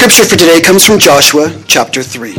scripture for today comes from Joshua chapter 3.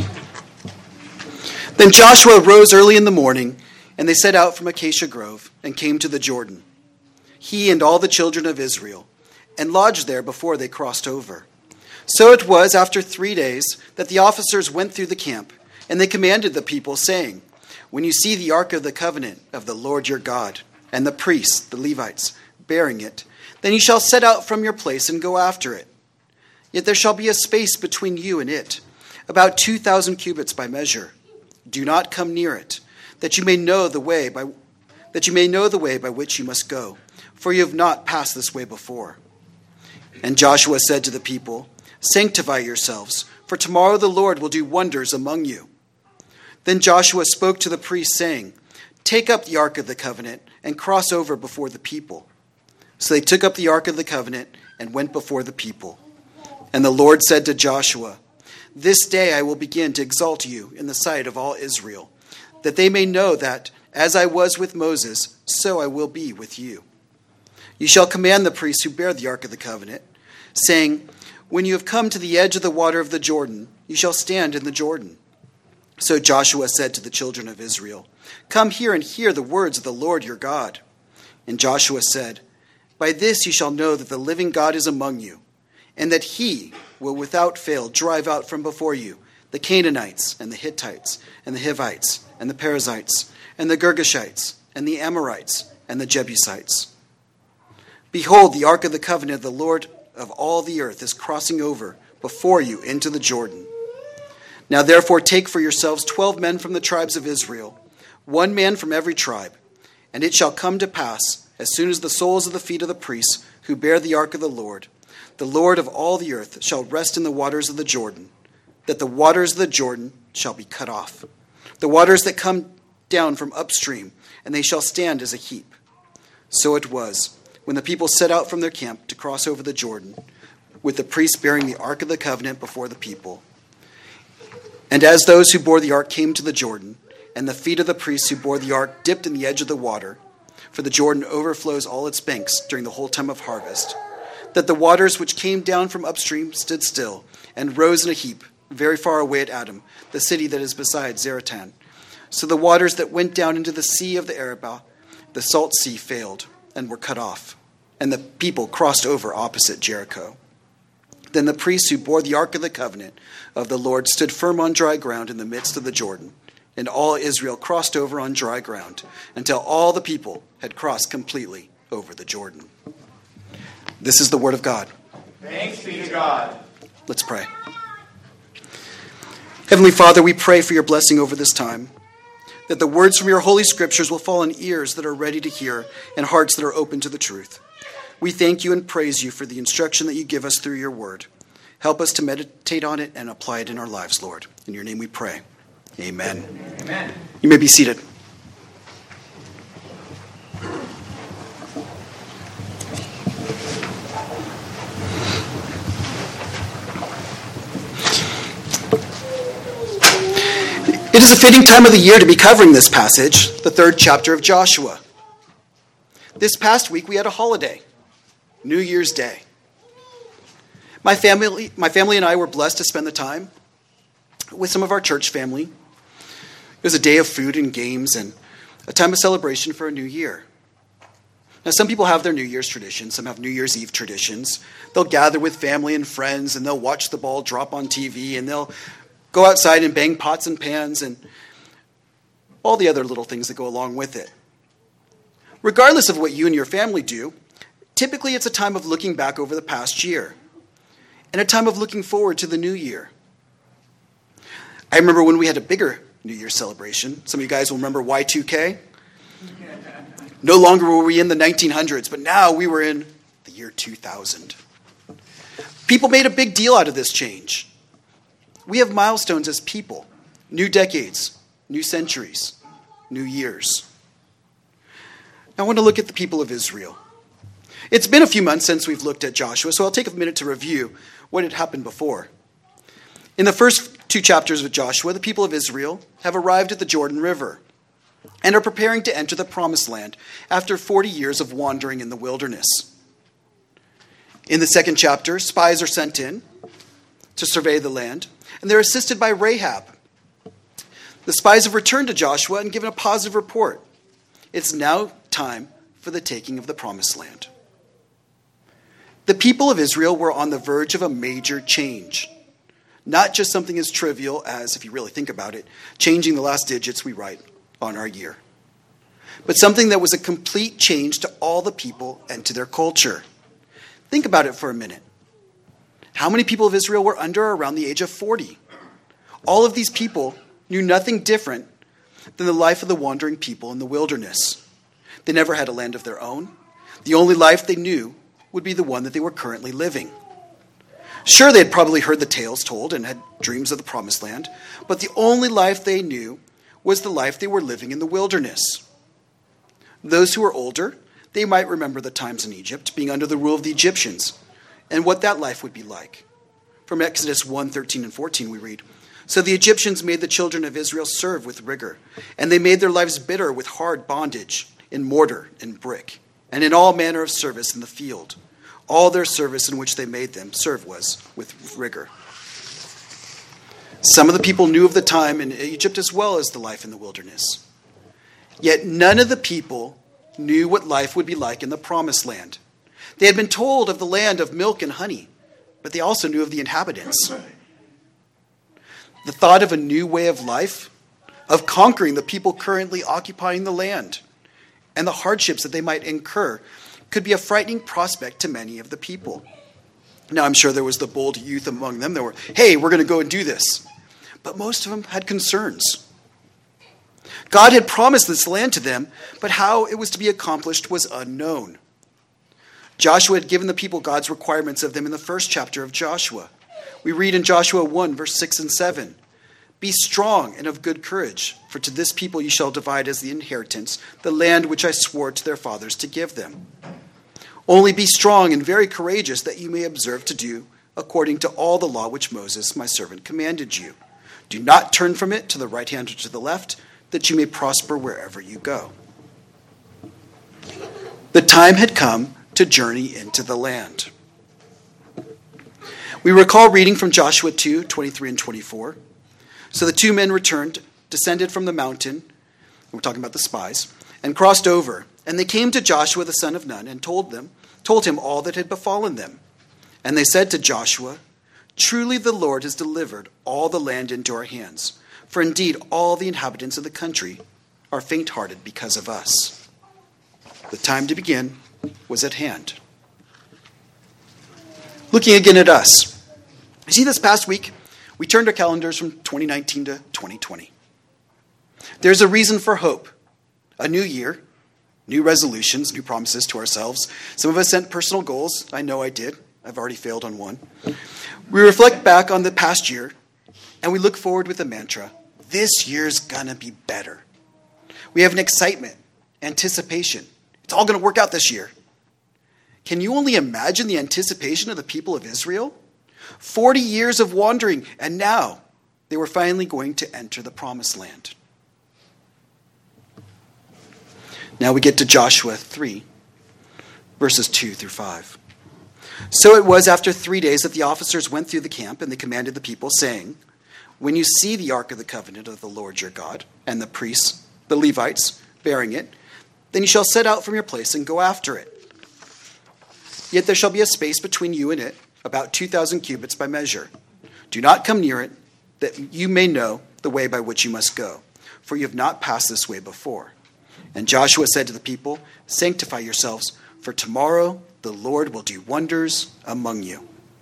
Then Joshua rose early in the morning, and they set out from Acacia Grove and came to the Jordan, he and all the children of Israel, and lodged there before they crossed over. So it was after 3 days that the officers went through the camp, and they commanded the people, saying, "When you see the ark of the covenant of the Lord your God, and the priests, the Levites, bearing it, then you shall set out from your place and go after it. Yet there shall be a space between you and it, about 2,000 cubits by measure. Do not come near it, that you may know the way by which you must go, for you have not passed this way before." And Joshua said to the people, "Sanctify yourselves, for tomorrow the Lord will do wonders among you." Then Joshua spoke to the priests, saying, "Take up the ark of the covenant and cross over before the people." So they took up the ark of the covenant and went before the people. And the Lord said to Joshua, "This day I will begin to exalt you in the sight of all Israel, that they may know that, as I was with Moses, so I will be with you. You shall command the priests who bear the ark of the covenant, saying, 'When you have come to the edge of the water of the Jordan, you shall stand in the Jordan.'" So Joshua said to the children of Israel, "Come here and hear the words of the Lord your God." And Joshua said, "By this you shall know that the living God is among you, and that he will without fail drive out from before you the Canaanites and the Hittites and the Hivites and the Perizzites and the Girgashites and the Amorites and the Jebusites. Behold, the ark of the covenant of the Lord of all the earth is crossing over before you into the Jordan. Now therefore take for yourselves 12 men from the tribes of Israel, 1 man from every tribe, and it shall come to pass, as soon as the soles of the feet of the priests who bear the ark of the Lord of all the earth, shall rest in the waters of the Jordan, that the waters of the Jordan shall be cut off, the waters that come down from upstream, and they shall stand as a heap." So it was, when the people set out from their camp to cross over the Jordan, with the priests bearing the ark of the covenant before the people. And as those who bore the ark came to the Jordan, and the feet of the priests who bore the ark dipped in the edge of the water, for the Jordan overflows all its banks during the whole time of harvest, that the waters which came down from upstream stood still and rose in a heap very far away at Adam, the city that is beside Zaretan. So the waters that went down into the sea of the Arabah, the salt sea, failed and were cut off, and the people crossed over opposite Jericho. Then the priests who bore the ark of the covenant of the Lord stood firm on dry ground in the midst of the Jordan, and all Israel crossed over on dry ground until all the people had crossed completely over the Jordan. This is the word of God. Thanks be to God. Let's pray. Heavenly Father, we pray for your blessing over this time, that the words from your holy scriptures will fall on ears that are ready to hear and hearts that are open to the truth. We thank you and praise you for the instruction that you give us through your word. Help us to meditate on it and apply it in our lives, Lord. In your name we pray. Amen. Amen. You may be seated. It is a fitting time of the year to be covering this passage, the 3rd chapter of Joshua. This past week we had a holiday, New Year's Day. My family and I were blessed to spend the time with some of our church family. It was a day of food and games and a time of celebration for a new year. Now, some people have their New Year's traditions. Some have New Year's Eve traditions. They'll gather with family and friends, and they'll watch the ball drop on TV, and they'll go outside and bang pots and pans and all the other little things that go along with it. Regardless of what you and your family do, typically it's a time of looking back over the past year and a time of looking forward to the new year. I remember when we had a bigger New Year's celebration. Some of you guys will remember Y2K. No longer were we in the 1900s, but now we were in the year 2000. People made a big deal out of this change. We have milestones as people, new decades, new centuries, new years. Now I want to look at the people of Israel. It's been a few months since we've looked at Joshua, so I'll take a minute to review what had happened before. In the first 2 chapters of Joshua, the people of Israel have arrived at the Jordan River and are preparing to enter the Promised Land after 40 years of wandering in the wilderness. In the 2nd chapter, spies are sent in to survey the land, and they're assisted by Rahab. The spies have returned to Joshua and given a positive report. It's now time for the taking of the promised land. The people of Israel were on the verge of a major change. Not just something as trivial as, if you really think about it, changing the last digits we write on our year. But something that was a complete change to all the people and to their culture. Think about it for a minute. How many people of Israel were under or around the age of 40? All of these people knew nothing different than the life of the wandering people in the wilderness. They never had a land of their own. The only life they knew would be the one that they were currently living. Sure, they had probably heard the tales told and had dreams of the promised land, but the only life they knew was the life they were living in the wilderness. Those who were older, they might remember the times in Egypt, being under the rule of the Egyptians, and what that life would be like. From Exodus 1:13 and 14 we read, "So the Egyptians made the children of Israel serve with rigor, and they made their lives bitter with hard bondage, in mortar and brick, and in all manner of service in the field. All their service in which they made them serve was with rigor." Some of the people knew of the time in Egypt as well as the life in the wilderness. Yet none of the people knew what life would be like in the promised land. They had been told of the land of milk and honey, but they also knew of the inhabitants. The thought of a new way of life, of conquering the people currently occupying the land, and the hardships that they might incur could be a frightening prospect to many of the people. Now, I'm sure there was the bold youth among them that were, hey, we're going to go and do this. But most of them had concerns. God had promised this land to them, but how it was to be accomplished was unknown. Joshua had given the people God's requirements of them in the first chapter of Joshua. We read in Joshua 1, verse 6 and 7, "Be strong and of good courage, for to this people you shall divide as the inheritance the land which I swore to their fathers to give them. Only be strong and very courageous, that you may observe to do according to all the law which Moses my servant commanded you. Do not turn from it to the right hand or to the left, that you may prosper wherever you go." The time had come to journey into the land. We recall reading from Joshua 2, 23 and 24. "So the two men returned, descended from the mountain," we're talking about the spies, "and crossed over. And they came to Joshua the son of Nun and told him all that had befallen them. And they said to Joshua, 'Truly the Lord has delivered all the land into our hands. For indeed all the inhabitants of the country are faint-hearted because of us.'" The time to begin was at hand. Looking again at us. You see, this past week, we turned our calendars from 2019 to 2020. There's a reason for hope. A new year, new resolutions, new promises to ourselves. Some of us set personal goals. I know I did. I've already failed on one. We reflect back on the past year, and we look forward with a mantra: this year's gonna be better. We have an excitement, anticipation. It's all gonna work out this year. Can you only imagine the anticipation of the people of Israel? 40 years of wandering, and now they were finally going to enter the promised land. Now we get to Joshua 3, verses 2 through 5. "So it was after 3 days that the officers went through the camp, and they commanded the people, saying, 'When you see the ark of the covenant of the Lord your God, and the priests, the Levites, bearing it, then you shall set out from your place and go after it. Yet there shall be a space between you and it, about 2,000 cubits by measure. Do not come near it, that you may know the way by which you must go, for you have not passed this way before.' And Joshua said to the people, 'Sanctify yourselves, for tomorrow the Lord will do wonders among you.'"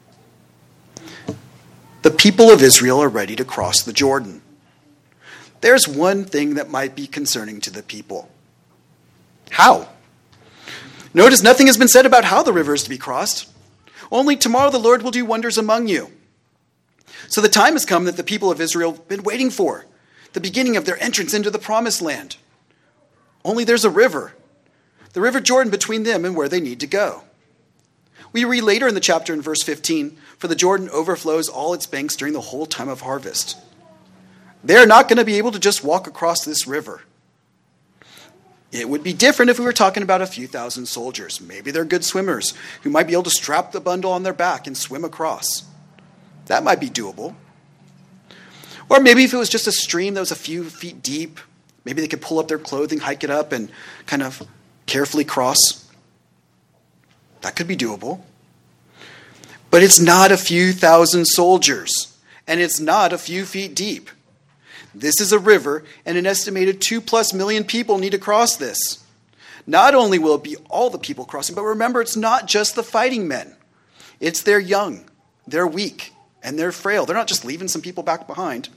The people of Israel are ready to cross the Jordan. There's one thing that might be concerning to the people. How? Notice nothing has been said about how the river is to be crossed. Only tomorrow the Lord will do wonders among you. So the time has come that the people of Israel have been waiting for, the beginning of their entrance into the promised land. Only there's a river, the River Jordan, between them and where they need to go. We read later in the chapter in verse 15, "For the Jordan overflows all its banks during the whole time of harvest." They're not going to be able to just walk across this river. It would be different if we were talking about a few thousand soldiers. Maybe they're good swimmers who might be able to strap the bundle on their back and swim across. That might be doable. Or maybe if it was just a stream that was a few feet deep, maybe they could pull up their clothing, hike it up, and kind of carefully cross. That could be doable. But it's not a few thousand soldiers, and it's not a few feet deep. This is a river, and an estimated 2+ million people need to cross this. Not only will it be all the people crossing, but remember, it's not just the fighting men. It's their young, they're weak, and they're frail. They're not just leaving some people back behind.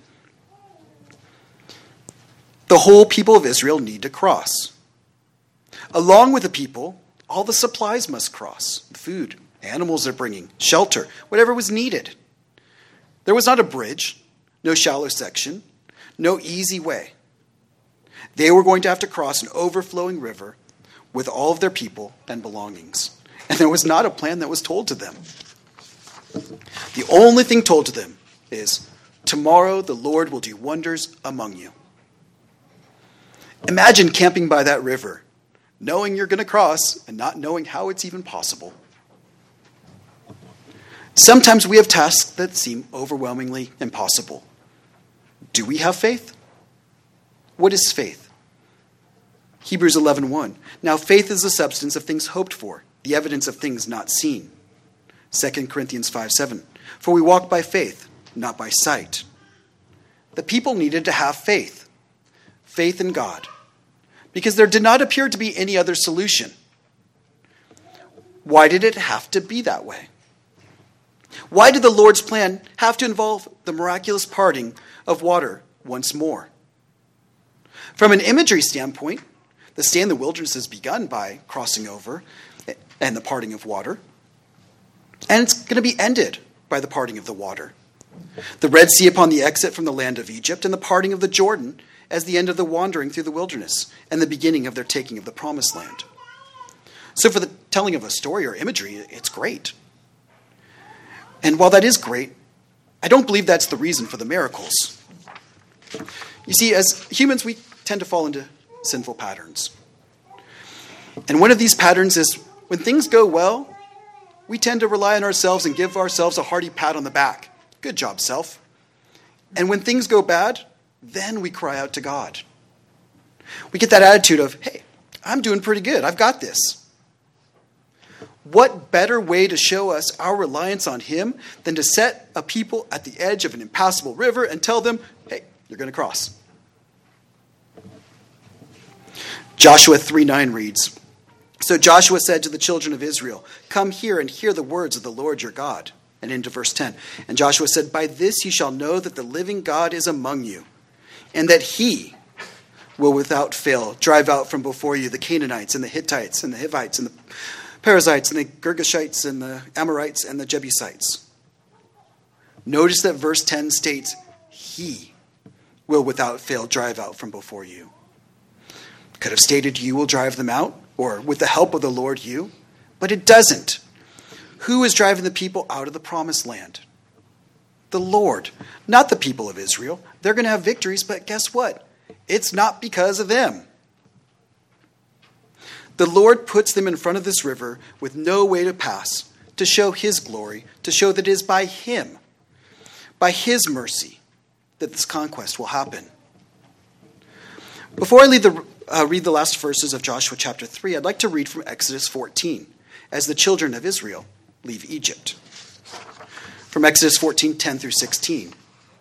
The whole people of Israel need to cross. Along with the people, all the supplies must cross. Food, animals they're bringing, shelter, whatever was needed. There was not a bridge, no shallow section, no easy way. They were going to have to cross an overflowing river with all of their people and belongings. And there was not a plan that was told to them. The only thing told to them is, tomorrow the Lord will do wonders among you. Imagine camping by that river, knowing you're going to cross and not knowing how it's even possible. Sometimes we have tasks that seem overwhelmingly impossible. Do we have faith? What is faith? Hebrews 11:1. Now faith is the substance of things hoped for, the evidence of things not seen. 2 Corinthians 5:7. For we walk by faith, not by sight. The people needed to have faith. Faith in God. Because there did not appear to be any other solution. Why did it have to be that way? Why did the Lord's plan have to involve the miraculous parting of water once more? From an imagery standpoint, the stay in the wilderness is begun by crossing over and the parting of water. And it's going to be ended by the parting of the water. The Red Sea upon the exit from the land of Egypt, and the parting of the Jordan as the end of the wandering through the wilderness and the beginning of their taking of the promised land. So for the telling of a story or imagery, it's great. And while that is great, I don't believe that's the reason for the miracles. You see, as humans, we tend to fall into sinful patterns. And one of these patterns is when things go well, we tend to rely on ourselves and give ourselves a hearty pat on the back. Good job, self. And when things go bad, then we cry out to God. We get that attitude of, hey, I'm doing pretty good. I've got this. What better way to show us our reliance on him than to set a people at the edge of an impassable river and tell them, hey, you're going to cross. Joshua 3:9 reads, So Joshua said to the children of Israel, Come here and hear the words of the Lord your God. And into verse 10. And Joshua said, By this you shall know that the living God is among you, and that he will without fail drive out from before you the Canaanites and the Hittites and the Hivites and the Perizzites and the Girgashites and the Amorites and the Jebusites. Notice that verse 10 states, he will without fail drive out from before you. Could have stated you will drive them out, or with the help of the Lord you, but it doesn't. Who is driving the people out of the promised land? The Lord, not the people of Israel. They're going to have victories, but guess what? It's not because of them. The Lord puts them in front of this river with no way to pass, to show his glory, to show that it is by him, by his mercy, that this conquest will happen. Before I read the last verses of Joshua chapter 3, I'd like to read from Exodus 14, as the children of Israel leave Egypt. From Exodus 14, 10 through 16.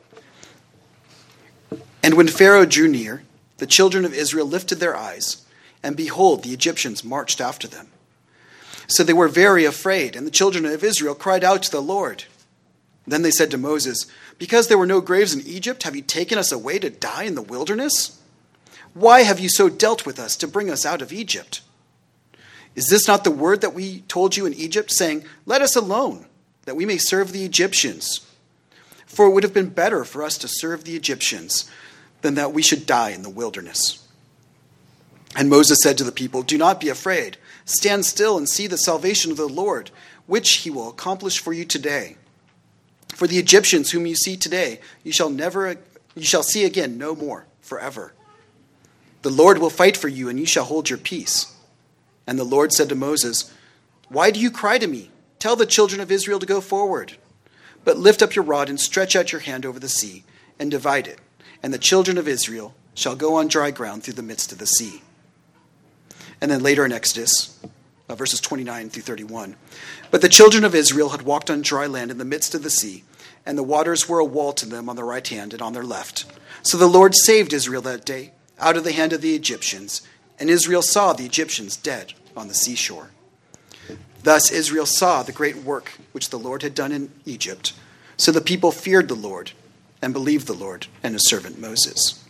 And when Pharaoh drew near, the children of Israel lifted their eyes, and behold, the Egyptians marched after them. So they were very afraid, and the children of Israel cried out to the Lord. Then they said to Moses, Because there were no graves in Egypt, have you taken us away to die in the wilderness? Why have you so dealt with us to bring us out of Egypt? Is this not the word that we told you in Egypt, saying, Let us alone, that we may serve the Egyptians? For it would have been better for us to serve the Egyptians than that we should die in the wilderness. And Moses said to the people, Do not be afraid. Stand still and see the salvation of the Lord, which he will accomplish for you today. For the Egyptians whom you see today, you shall see again no more forever. The Lord will fight for you, and you shall hold your peace. And the Lord said to Moses, Why do you cry to me? Tell the children of Israel to go forward. But lift up your rod and stretch out your hand over the sea and divide it, and the children of Israel shall go on dry ground through the midst of the sea. And then later in Exodus, verses 29 through 31. But the children of Israel had walked on dry land in the midst of the sea, and the waters were a wall to them on their right hand and on their left. So the Lord saved Israel that day out of the hand of the Egyptians, and Israel saw the Egyptians dead on the seashore. Thus Israel saw the great work which the Lord had done in Egypt. So the people feared the Lord and believed the Lord and his servant Moses.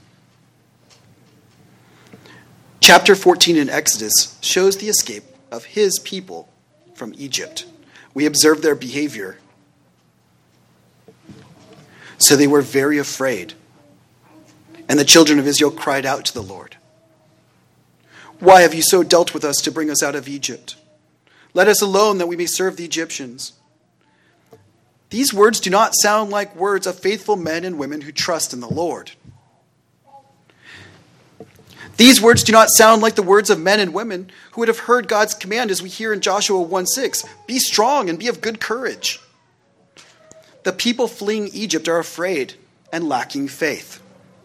Chapter 14 in Exodus shows the escape of his people from Egypt. We observe their behavior. So they were very afraid. And the children of Israel cried out to the Lord. Why have you so dealt with us to bring us out of Egypt? Let us alone that we may serve the Egyptians. These words do not sound like words of faithful men and women who trust in the Lord. These words do not sound like the words of men and women who would have heard God's command as we hear in Joshua 1:6. Be strong and be of good courage. The people fleeing Egypt are afraid and lacking faith.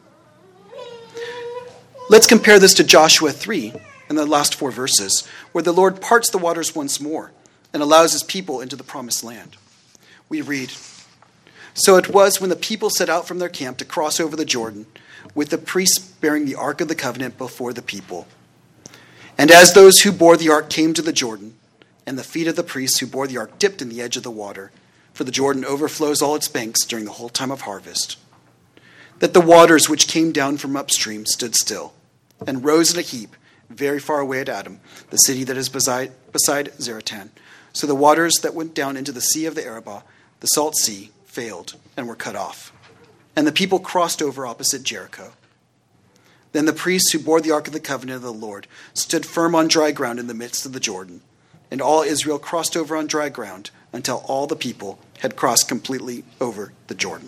Let's compare this to Joshua 3 in the last 4 verses, where the Lord parts the waters once more and allows his people into the promised land. We read, So it was when the people set out from their camp to cross over the Jordan, with the priests bearing the ark of the covenant before the people. And as those who bore the ark came to the Jordan, and the feet of the priests who bore the ark dipped in the edge of the water, for the Jordan overflows all its banks during the whole time of harvest, that the waters which came down from upstream stood still, and rose in a heap very far away at Adam, the city that is beside Zaratan. So the waters that went down into the sea of the Arabah, the salt sea, failed and were cut off. And the people crossed over opposite Jericho. Then the priests who bore the ark of the covenant of the Lord stood firm on dry ground in the midst of the Jordan. And all Israel crossed over on dry ground until all the people had crossed completely over the Jordan.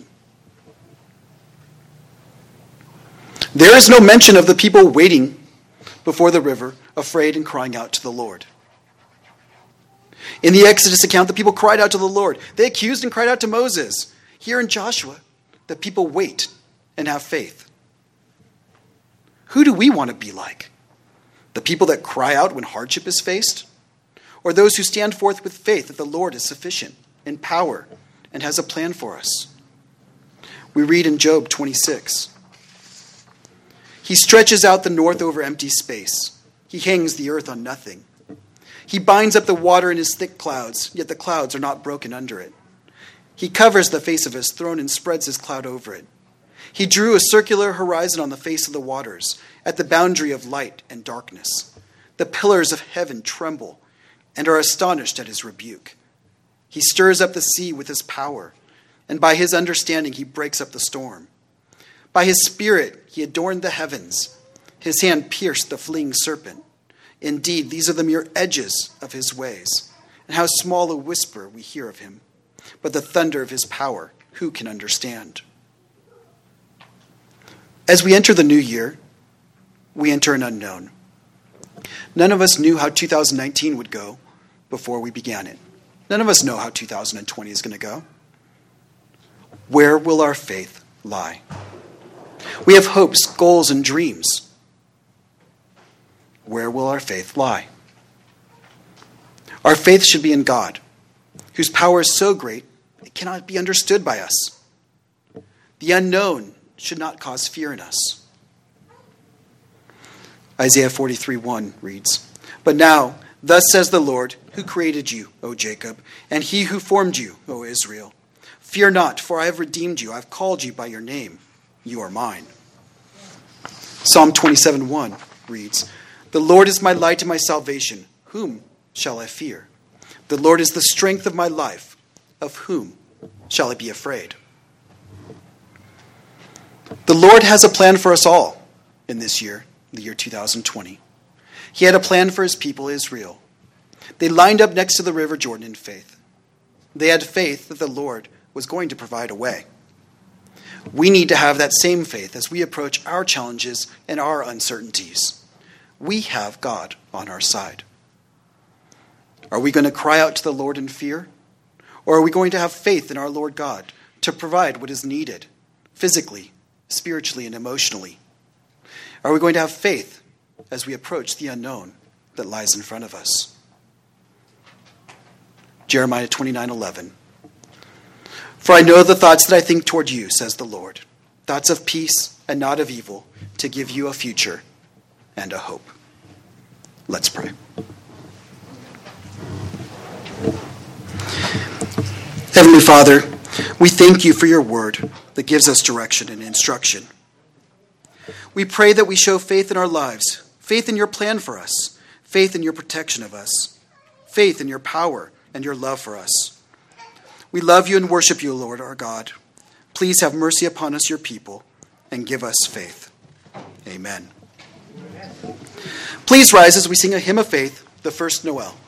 There is no mention of the people waiting before the river, afraid and crying out to the Lord. In the Exodus account, the people cried out to the Lord. They accused and cried out to Moses. Here in Joshua, the people wait and have faith. Who do we want to be like? The people that cry out when hardship is faced? Or those who stand forth with faith that the Lord is sufficient in power and has a plan for us? We read in Job 26. He stretches out the north over empty space. He hangs the earth on nothing. He binds up the water in his thick clouds, yet the clouds are not broken under it. He covers the face of his throne and spreads his cloud over it. He drew a circular horizon on the face of the waters, at the boundary of light and darkness. The pillars of heaven tremble and are astonished at his rebuke. He stirs up the sea with his power, and by his understanding he breaks up the storm. By his spirit he adorned the heavens. His hand pierced the fleeing serpent. Indeed, these are the mere edges of his ways, and how small a whisper we hear of him. But the thunder of his power, who can understand? As we enter the new year, we enter an unknown. None of us knew how 2019 would go before we began it. None of us know how 2020 is going to go. Where will our faith lie? We have hopes, goals, and dreams. Where will our faith lie? Our faith should be in God, whose power is so great it cannot be understood by us. The unknown should not cause fear in us. Isaiah 43:1 reads, But now, thus says the Lord, who created you, O Jacob, and he who formed you, O Israel. Fear not, for I have redeemed you. I have called you by your name. You are mine. Psalm 27:1 reads, The Lord is my light and my salvation. Whom shall I fear? The Lord is the strength of my life. Of whom shall I be afraid? The Lord has a plan for us all in this year, the year 2020. He had a plan for his people, Israel. They lined up next to the river Jordan in faith. They had faith that the Lord was going to provide a way. We need to have that same faith as we approach our challenges and our uncertainties. We have God on our side. Are we going to cry out to the Lord in fear? Or are we going to have faith in our Lord God to provide what is needed physically, spiritually, and emotionally? Are we going to have faith as we approach the unknown that lies in front of us? Jeremiah 29:11. For I know the thoughts that I think toward you, says the Lord, thoughts of peace and not of evil, to give you a future and a hope. Let's pray. Heavenly Father, we thank you for your word that gives us direction and instruction. We pray that we show faith in our lives, faith in your plan for us, faith in your protection of us, faith in your power and your love for us. We love you and worship you, Lord our God. Please have mercy upon us, your people, and give us faith. Amen. Please rise as we sing a hymn of faith, the first Noel.